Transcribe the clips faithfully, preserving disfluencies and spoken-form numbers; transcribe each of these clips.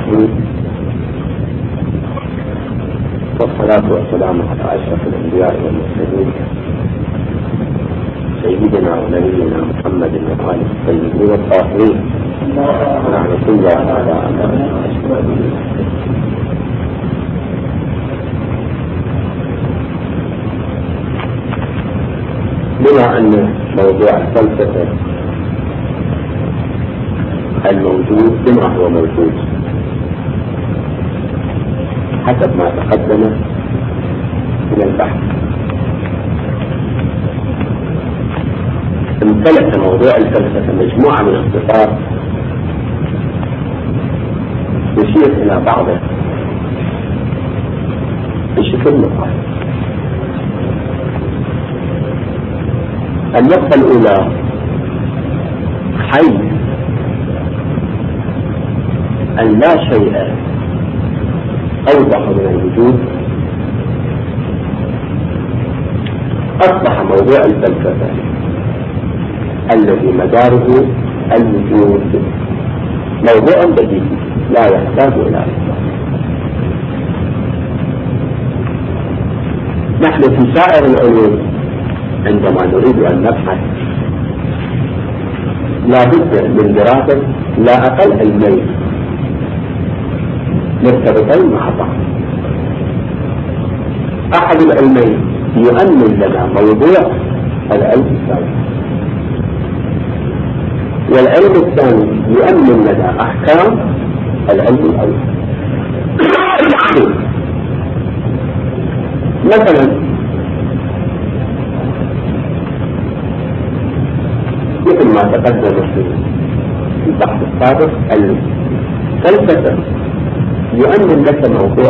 الرحيم، والصلاة والسلام على أشرف الأنبياء والمرسلين سيدنا ونبينا محمد وآله الطيبين الطاهرين ونعمة الله على أعمالهم. بما أن موضوع الفلسفة الموجود بما هو موجود حسب ما تقدم من البحث، امتلك موضوع الفلسفة مجموعة من الصفات يشير إلى بعضه بشكل مقارن. النقطة الأولى حيث أن لا شيء أوضح من الوجود، أصبح موضوع الفلسفة الذي مداره الوجود موضوع بديهي لا يحتاج إلى إطلاق. نحن في سائر العلوم عندما نريد أن نبحث لا بد من دراسة لا أقل علمين مرتبطين مع بعض. أحد العلمين يؤمن لنا موضوع العلم الثاني، والعلم الثاني يؤمن لنا أحكام العلم الأول. مثلا مثل ما تقدم في البحث السابق، الفلسفة يؤمن لك موضوع،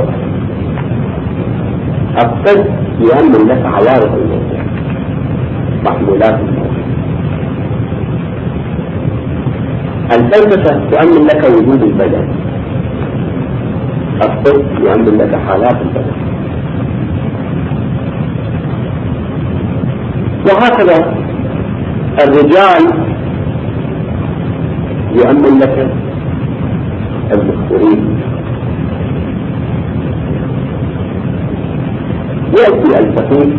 الطب يؤمن لك عوارض الموضوع، محمولات الموضوع. الفلسفة تؤمن لك وجود البدن، الطب يؤمن لك حالات البدن، وهكذا الرجال يؤمن لك المخبرين. يأتي الفقيه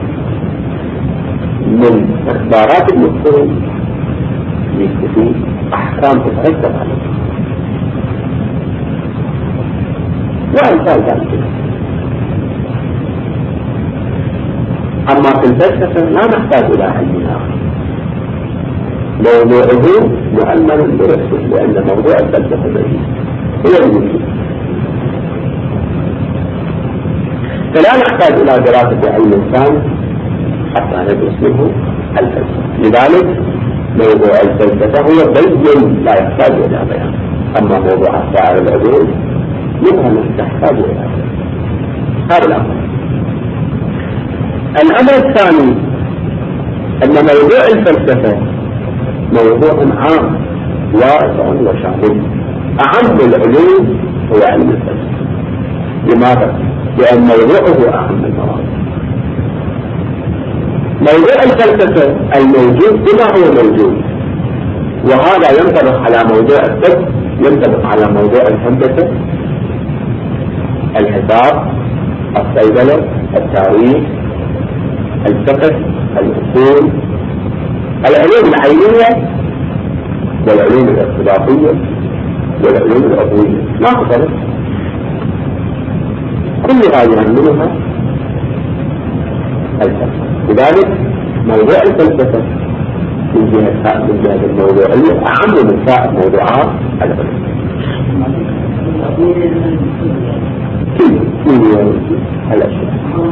من إخبارات المخبرين يستفيد أحكام تترتب عليه وأمثال ذلك. أما في الفلسفة لا نحتاج إلى علم آخر، موضوعه مؤمن بنفسه، لأن موضوع الفلسفة هو الوجود، فلا نحتاج إلى دراسة علم ثاني حتى ندرس منه الفلسفة. لذلك موضوع الفلسفة هو بين لا يحتاج إلى بيان، أما موضوع سائر العلوم منها تحتاج إلى بيان. هذا الأمر. الأمر الثاني أن موضوع الفلسفة موضوع عام واسع وشامل. أعم العلوم هو علم الفلسفة. لماذا؟ لأن موضوعه أهم المواضيع. موضوع الفلسفة الموجود بما هو موجود، وهذا ينطبق على موضوع الطب، ينطبق على موضوع الهندسة، الحساب، الصيدلة، التاريخ، الفقه، الأصول، العلوم العينية والعلوم الارتباطية والعلوم العضوية، ما تفرق، كلها يهمها الفلسفة. لذلك موضوع الفلسفة من جهة من جهة الموضوعية أعم من سائر موضوعات العلم. كل الأشياء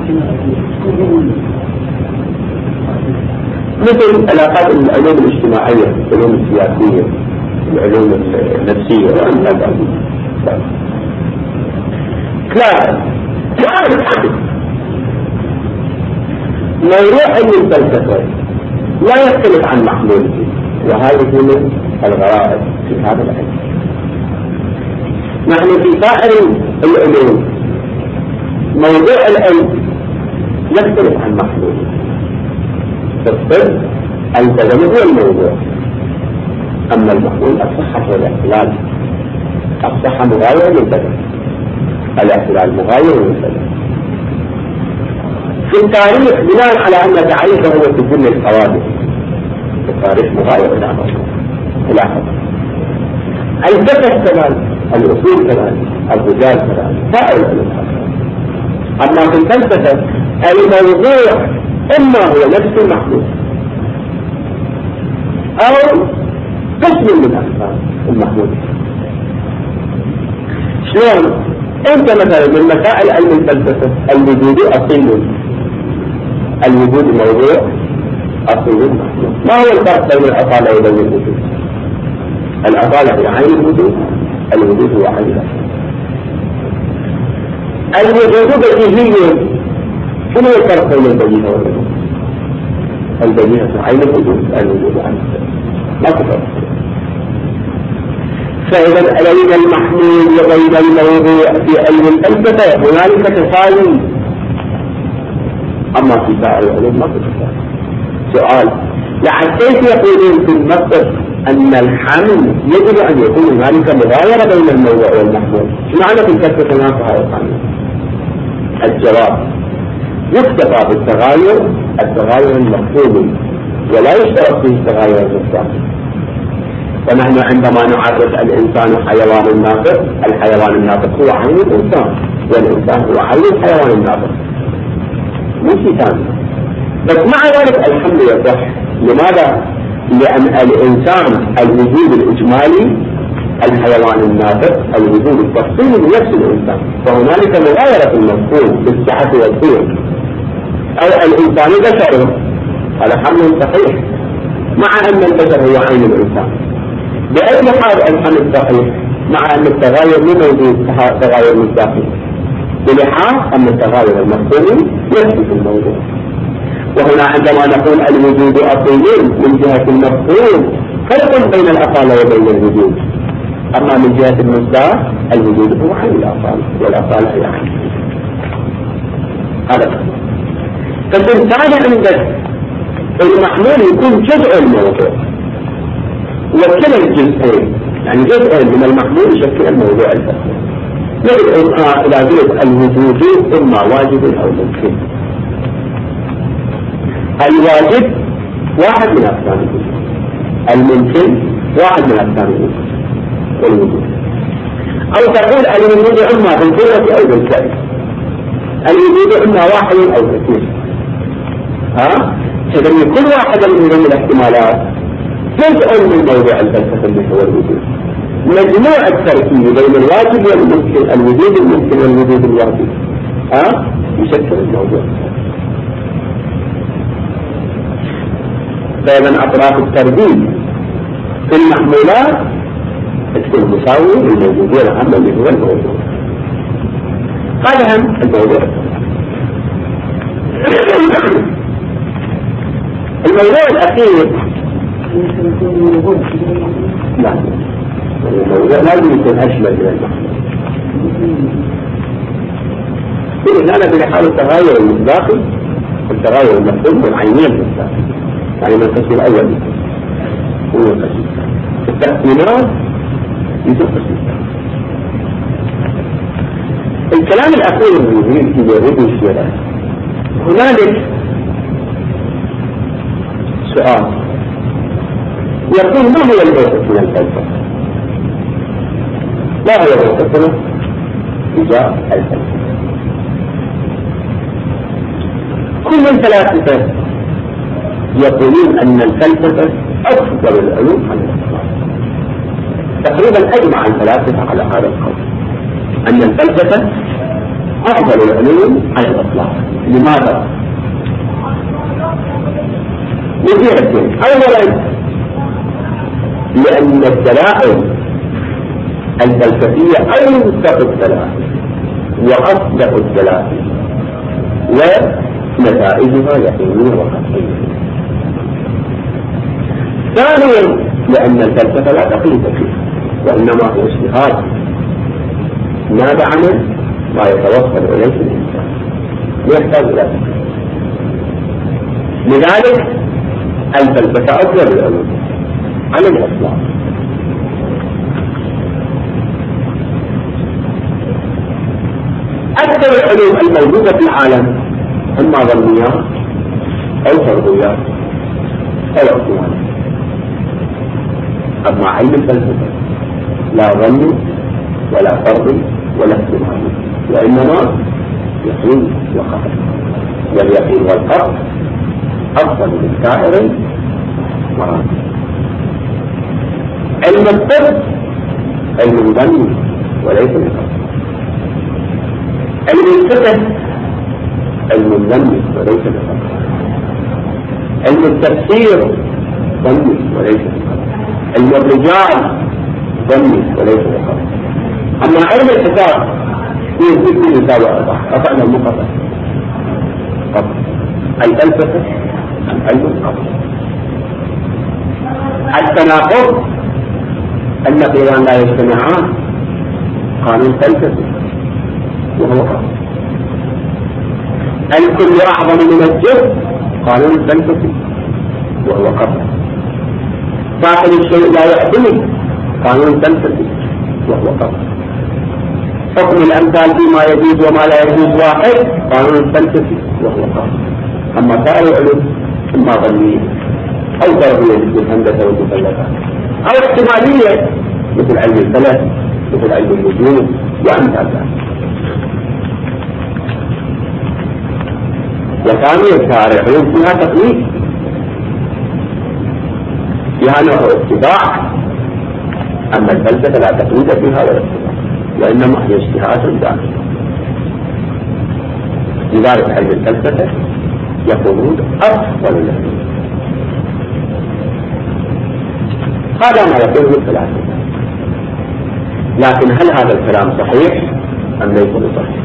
مثل علاقات العلوم الاجتماعية، العلوم السياسية، العلوم النفسية وأمثال ذلك. ثلاثة، موضوع علم الفلسفة لا يختلف عن محموله، وهذه من الغرائب في هذا العلم. نحن في سائر العلوم موضوع العلم يختلف عن محموله. في الطب البدن هو الموضوع، أما المحمول الصحة والاختلال. الصحة مغايرة للبدن، الاعتدال مغاير للبدن. في التاريخ بناء على أن تعريفه هو في كل الحوادث، في التاريخ مغاير إلى ملاحظة. الجسد كذلك، الأصول كذلك، الرجال كذلك، سائر العلوم. أما في الفلسفة الموضوع إما هو نفس المحدود أو قسم من أقسام المحدود. شلون؟ أنت مثلا من مسائل علم الفلسفة الوجود أصيل، الوجود موضوع أصيل محدود. ما هو الفرق بين الأصالة وبين الوجود؟ الأصالة هي عين الوجود، الوجود هو عين الأصالة. الوجود بديهي. شنو الفرق بين البديهة والوجود؟ البديهة عين الوجود، الوجود عين الأصالة، ما تفرق. فإذا بين المحمول وبين الموضوع في علم الفلسفة هنالك تساوي، أما في سائر العلوم ما تساوي. سؤال: لعل كيف يقولون في المنطق أن الحمل يجب أن يكون هنالك مغايرة بين الموضوع والمحمول؟ شو معنى في الفلسفة هناك هذا القانون؟ الجواب: يكتفى بالتغاير التغاير المفهومي ولا يشترط فيه التغاير المستقل. ونحن عندما نعرف الإنسان حيوان ناطق، الحيوان الناطق هو عين الإنسان، والإنسان هو عين الحيوان الناطق، مو شيء ثاني. بس مع ذلك الحمل يصح. لماذا؟ لأن الإنسان الوجود الإجمالي، الحيوان الناطق الوجود التفصيلي لنفس الإنسان، فهنالك مغايرة في المفهوم بالصحة والطول. أو الإنسان بشر، هذا حمل صحيح مع أن البشر هو عين الإنسان. بأي حال الحمل صحيح مع أن التغاير مو موجود تغاير مصداقي، بلحاظ أن التغاير المفهومي يثبت الموضوع. وهنا عندما نقول الوجود أصيل من جهة المفهوم فرق بين الأصالة وبين الوجود، أما من جهة المصداق الوجود هو عين الأصالة والأصالة هي عين. هذا فالإنسان عندك المحمول يكون جزء الموضوع، وكلا الجزئين يعني جزء من المحمول يشكل الموضوع الفلسفي. ندعو إلى ذلك الوجود إما واجب أو ممكن. الواجب واحد من أقسام الوجود، الممكن واحد من أقسام الوجود. أو تقول الوجود إما بالقوة أو بالفعل، الوجود إما واحد أو كثير. ها؟ إذا كل واحدة من هذه الاحتمالات جزء من موضوع الفلسفة اللي هو الوجود. مجموع التركيب بين الواجب والممكن، الوجود الممكن والوجود الواجب، ها؟ يشكل الموضوع. فإذا أطراف التربيب في المحمولات تكون مساوي للموجودية العامة اللي هو الموضوع. هذا هم الموضوع. الموضوع الأخير لا، الموضوع لازم يكون أشمل من المحمول. إذن أنا في حال التغاير المصداقي والتغاير المفهوم والعينين المصداقي، يعني من القسم الأول هو القسم التقسيمات يجب قسم. الكلام الأخير المهم في يريد الشيء هنالك سؤال يقول: ما هو الموقف من الفلسفة؟ ما هو موقفنا تجاه الفلسفة؟ كل الفلاسفة يقولون أن الفلسفة أفضل العلوم عن الإسلام. تقريبا أجمع الفلاسفة على هذا القول أن الفلسفة أفضل العلوم على الإطلاق. لماذا؟ لجهتين. أولا لأن الدلائل الفلسفية أوثق الدلائل وأصدق الدلائل ونتائجها يقينية وقطعية. ثانيا لأن الفلسفة لا تقييد فيها، وإنما هو اجتهاد نابع عنه ما يتوصل إليه الإنسان، يحتاج إلى تقييد. لذلك الفلسفة أفضل العلوم على الإطلاق. أكثر العلوم الموجودة في العالم إما ظنيات أو فرضيات أو احتمالات. أما علم الفلسفة لا ظن ولا فرض ولا احتمال، وإنما يقين وقطع، واليقين والقطع أفضل من سائر المراتب. علم الطب علم ظني وليس بقطع، علم الفقه علم ظني وليس بقطع، علم التفسير ظني وليس بقطع، علم الرجال ظني وليس بقطع. أما علم الحساب يزيد في الحساب قطعنا المقطع قطع. الفلسفة علم القطع. التناقض النقيضان لا يجتمعان قانون فلسفي وهو قطع. الكل أعظم من الجزء قانون فلسفي وهو قطع. فاقد الشيء لا يعتمد قانون فلسفي وهو قطع. حكم الأمثال فيما يجوز وما لا يجوز واحد قانون فلسفي وهو قطع. أما سائر العلوم إما ظنية أو تربية مثل الهندسة والمثلثات، أو احتمالية مثل علم الفلك مثل علم النجوم وأمثال ذلك. وثانيا سائر العلوم فيها تقليد، فيها نوع اتباع. أما الفلسفة لا تقليد فيها ولا اتباع، وإنما هي اجتهاد داخلي. لذلك علم الفلسفة يقولون أفضل العلوم. هذا ما يقوله الفلاسفة. لكن هل هذا الكلام صحيح أم ليس بصحيح؟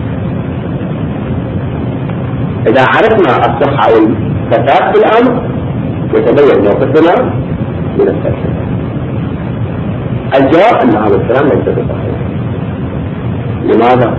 إذا عرفنا الصحة أو الفساد في الأمر يتبين موقفنا من الفلسفة. الجواب أن هذا الكلام ليس بصحيح. لماذا؟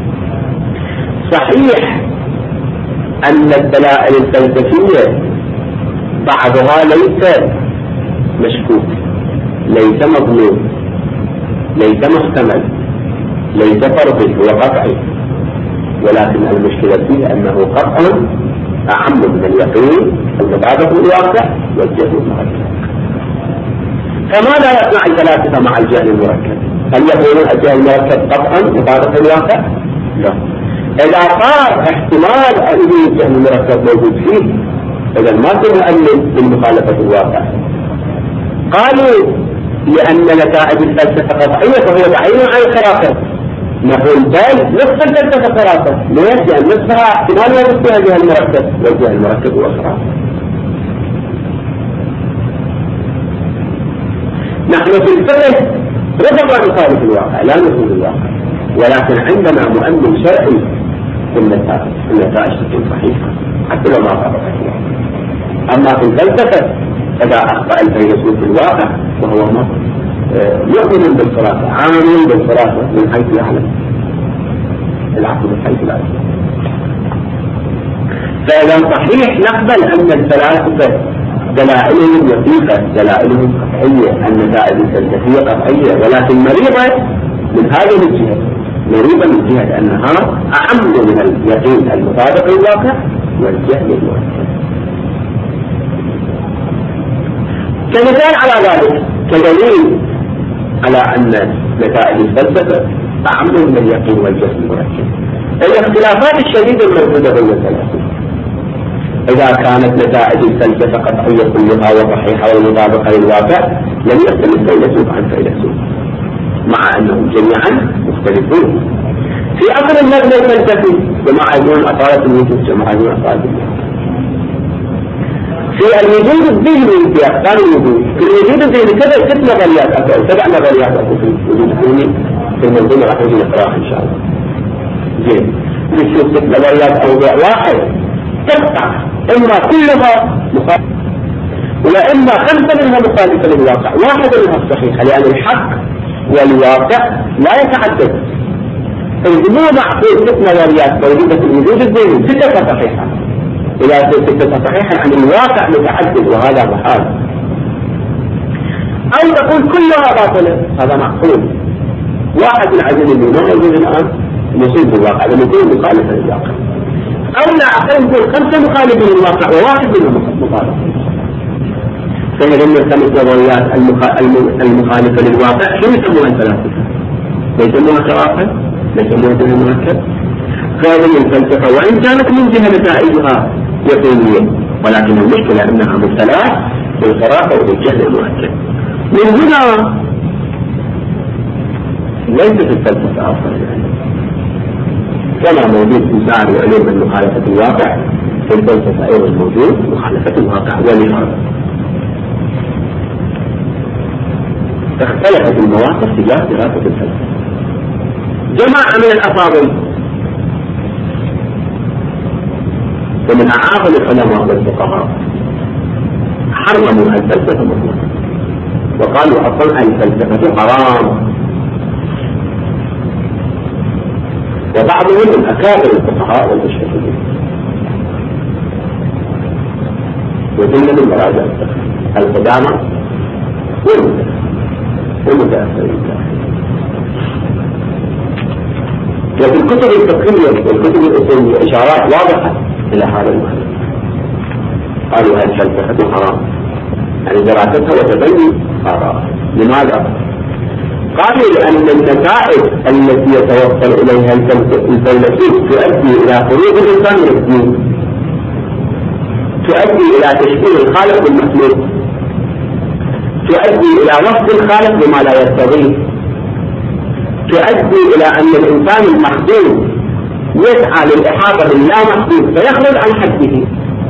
صحيح أن الدلائل الفلسفية بعضها ليس مشكوك، ليس مظلوم، ليس محتمل، ليس فرضي، هو قطعي. ولكن المشكلة فيه أنه قطعا أعم من اليقين المطابق للواقع والجهل المركب. فماذا يصنع الفلاسفة مع الجهل المركب؟ هل يقولون الجهل المركب قطعا مطابق للواقع؟ لا. إذا صار احتمال أن الجهل المركب موجود فيه إذا ما تؤمن بالمخالفة الواقع. قالوا لأن نتائج الفلسفة قطعية فهو بعيد عن الخرافة. نقول بل نصف الفلسفة خرافة. ليش؟ لأن نصفها احتمال وجود فيها الجهل المركب، والجهل المركب هو خرافة. نحن في الفقه ربما نخالف الواقع لا نخالف الواقع، ولكن عندنا مؤمن شرعي في النتائج، النتائج تكون صحيحة حتى لو ما طابقت الواقع. أما في الفلسفة إذا أخطأ الفيلسوف في الواقع وهو مؤمن بالخرافة، عامل بالخرافة من حيث يعلم العقل من حيث لا يعلم. فإذا صحيح نقبل أن الفلاسفة دلائلهم وثيقة، دلائلهم قطعية، النتائج الفلسفية قطعية، ولكن مريضة من هذه الجهة، مريضة من جهة أنها أعم من اليقين المطابق للواقع والجهل المركب. كمثال على ذلك، كدليل على أن نتائج الفلسفة أعم من اليقين والجهل المركب، الاختلافات الشديدة الموجودة بين الفلاسفة. إذا كانت نتائج الفلسفة قطعية كلها وصحيحة ومطابقة للواقع لم يختلف فيلسوف عن فيلسوف، مع أنهم جميعا مختلفون في أصل المبنى الفلسفي. جماعة يقولون أصالة الوجود، جماعة يقولون أصالة الوجود. في الوجود الذهني في أقسام الوجود، في الوجود الذهني كذا ست نظريات أو سبع نظريات أو في الوجود الذهني في المنظومة راح نجي نقراها إن شاء الله. زين، نشوف ست نظريات أو واحد تقطع إما كلها مخالفة وإما خمسة منها مخالفة للواقع، واحدة منها صحيحة، لأن الحق والواقع لا يتعدد. مو معقول ست نظريات موجودة في الوجود الذهني ستة صحيحة، إذا ستة صحيحة عن الواقع متعدد وهذا محال. أو تقول كلها باطلة، هذا معقول. واحد العزل اللي ما موجود الآن مصيب بالواقع لما يكون مخالفا للواقع، أو لا أقل يكون خمسة مخالفين للواقع وواحد منهم مخالف. فإذا لم الخمس نظريات المخالفة للواقع شو يسموها الفلاسفة؟ لا يسموها خرافة، لا يسموها دين مركب. هذه الفلسفة وإن كانت من جهة نتائجها يقينية، ولكن المشكلة أنها مبتلاه بالخرافة وبالجهل المركب. من هنا ليست الفلسفة أصلا كما موجود في سائر العلوم من مخالفة الواقع، في الفلسفة أيضا موجود مخالفة الواقع. ولهذا اختلفت المواقف تجاه دراسة الفلسفة. جماعة من الأفاضل ومن أعاظم العلماء والفقهاء حرموا الفلسفة مطلقا وقالوا أصلا الفلسفة حرام، وبعضهم من أكابر الفقهاء والمشركين وجملة من مراجع القدامى والمتأخرين. وفي الكتب الفقهية والكتب الأصولية إشارات واضحة إلى هذا المعنى. قالوا هذه الفلسفة حرام، يعني دراستها وتبني آراء. لماذا؟ قالوا لأن النتائج التي يتوصل إليها الفيلسوف تؤدي إلى خروج الإنسان من الدين، تؤدي إلى تشبيه الخالق بالمخلوق، تؤدي إلى وصف الخالق بما لا يستطيع، تؤدي إلى أن الإنسان المحدود يسعى للإحاطة باللا محدود فيخرج عن حده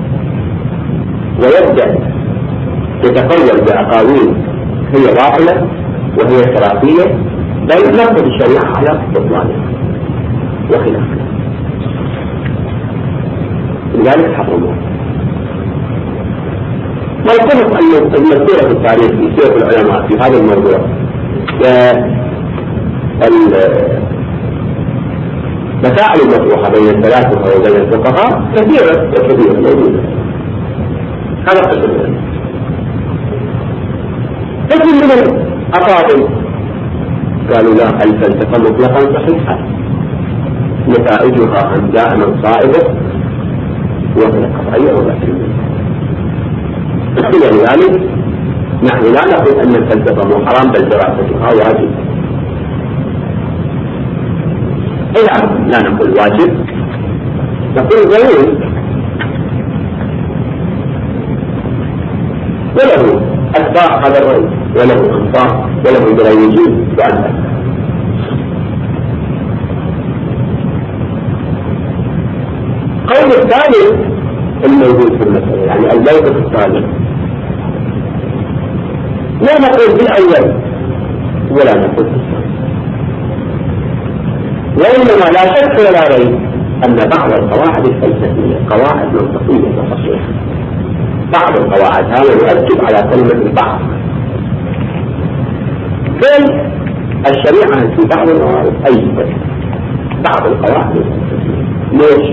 ويبدأ يتقول بأقاويل هي باطلة وهي خرافية، بل نقض الشريعة على بطلانها وخلافها. لذلك حرموه. والقصص المذكورة في التاريخ في سيرة العلماء في هذا الموضوع المسائل المطروحة بين الفلاسفة وبين الفقهاء كثيرة وكثيرة موجودة. هذا قسم. قسم من الأفاضل قالوا لا، الفلسفة مطلقا صحيحة نتائجها أن دائما صائبة وهي قطعية وبعثية. ولذلك نحن لا نقول أن الفلسفة مو حرام بل دراستها واجب. لا لا نقول واجب، نقول ضروري وله أتباع هذا الرأي وله أنصار وله مروجين وأنت. القول الثالث الموجود في المسألة يعني الموقف الثالث لا نقول بالأول ولا نقول بالثاني، وإنما لا شك ولا ريب أن بعض القواعد الفلسفية قواعد منطقية وصحيحة. بعض القواعد هذا يؤكد على كلمة البعض. بل الشريعة في بعض الموارد أيضا بعض القواعد الفلسفية. ليش؟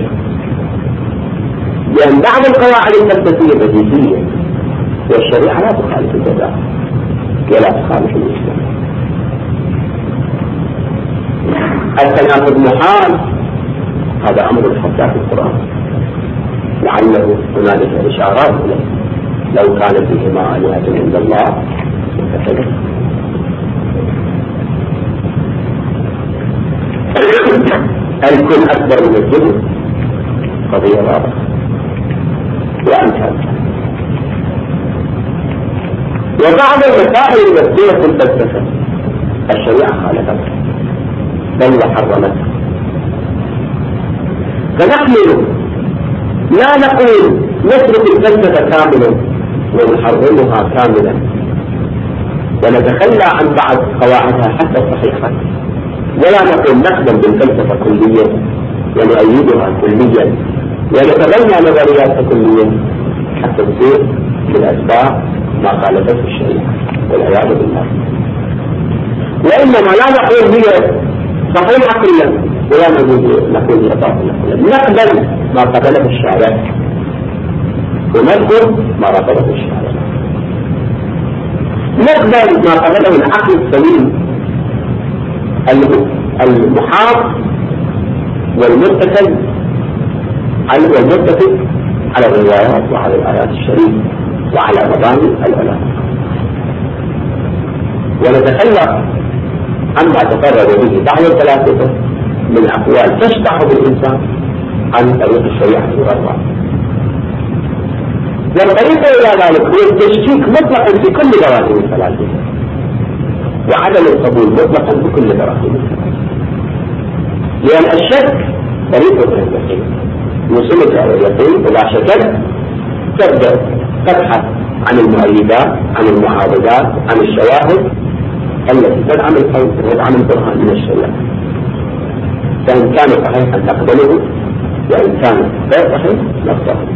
لأن بعض القواعد الفلسفية بديهية والشريعة لا تخالف الجزاء ولا تخالف الإسلام. التناقض محال، هذا أمر حتى في القرآن لعله هنالك إشارات له لو كان فيهما آلهة عند الله فسجد. الكون أكبر من الجزء قضية واضحة وأمثال. وبعض المسائل المذكورة في الفلسفة الشريعة خالفتها بل وحرمتها. فنحن لا نقول نترك الفلسفة كاملا ونحرمها كاملا ونتخلى عن بعض قواعدها حتى الصحيحة، ولا نقول نخدم بالفلسفة كليا ونؤيدها كليا ونتبنى نظرياتها كليا حتى تصير بالأسباب ما خالفته الشريعة والعياذ بالله. وإنما لا نقول هي صحيحة كليا ولا نقول هي باطلة كليا، نقبل ما قبله الشارع ونذكر ما رفضه الشارع، نقبل ما قبله العقل السليم المحاط والمتكل على والمتفق على الروايات وعلى الآيات الشريفة وعلى مباني العلماء. ونتخلق عما تقرر به بعض الفلاسفة من أقوال تشطح بالإنسان عن طريق الشريعة والرأي. والطريقة إلى ذلك هو التشكيك مطلقا في كل براهين الفلاسفة وعدم القبول مطلقا في كل براهين الفلاسفة، لأن الشك طريقة اليقين يوصلك على اليقين. ولا شك تبدأ تبحث عن المؤيدات، عن المعارضات، عن الشواهد التي تدعم القول وتدعم البرهان من الشريعة، فإن كان صحيحا تقبله وإن كان غير صحيح نقبله.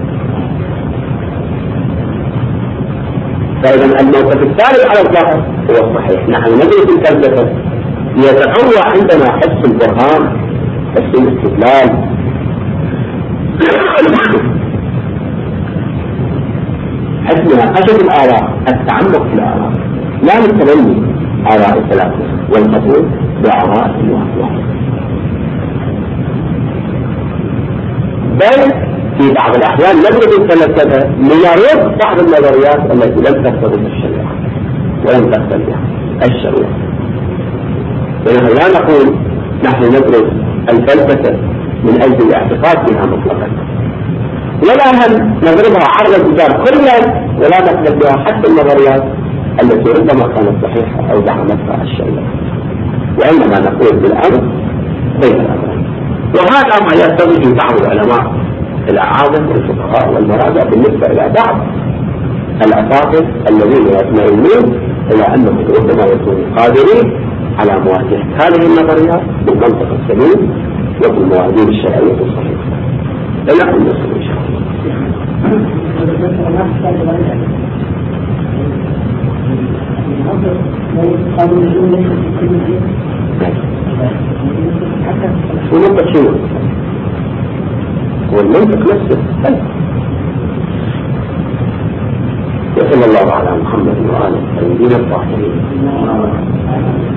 فإذا الموقف الثالث على الظاهر هو الصحيح. نحن ندرس الفلسفة ليتقوى عندنا حس البرهان، حس الاستدلال، حس مناقشة الآراء، التعمق في الآراء، لا نتبني آراء الفلاسفة والقبول بآراء واحدة، بل في بعض الأحيان ندرس الفلسفة لنرد بعض النظريات التي لم تقتضي الشريعة ولم تقتضي الشريعة. ونحن لا نقول نحن ندرس الفلسفة من أجل الاعتقاد بها مطلقا، ولا هل نضربها عرض الجدار كلها، ولا نقبل بها حتى النظريات التي ربما كانت صحيحة أو دعمتها الشريعة، وإنما نقول بالأمر بين الأمرين. وهذا ما يرتضي بعض العلماء الأعاظم والفقهاء والمراجع بالنسبة إلى بعض الأساطير الذين يطمئنون إلى أنهم ربما يكونوا قادرين على مواجهة هذه النظريات بالمنطق السليم وبالموازين الشرعية الصحيحة. إلى أن نصل إن شاء الله. والمنطق شنو؟ والمنطق نفسه. وصلى الله على محمد وآله الطيبين الطاهرين.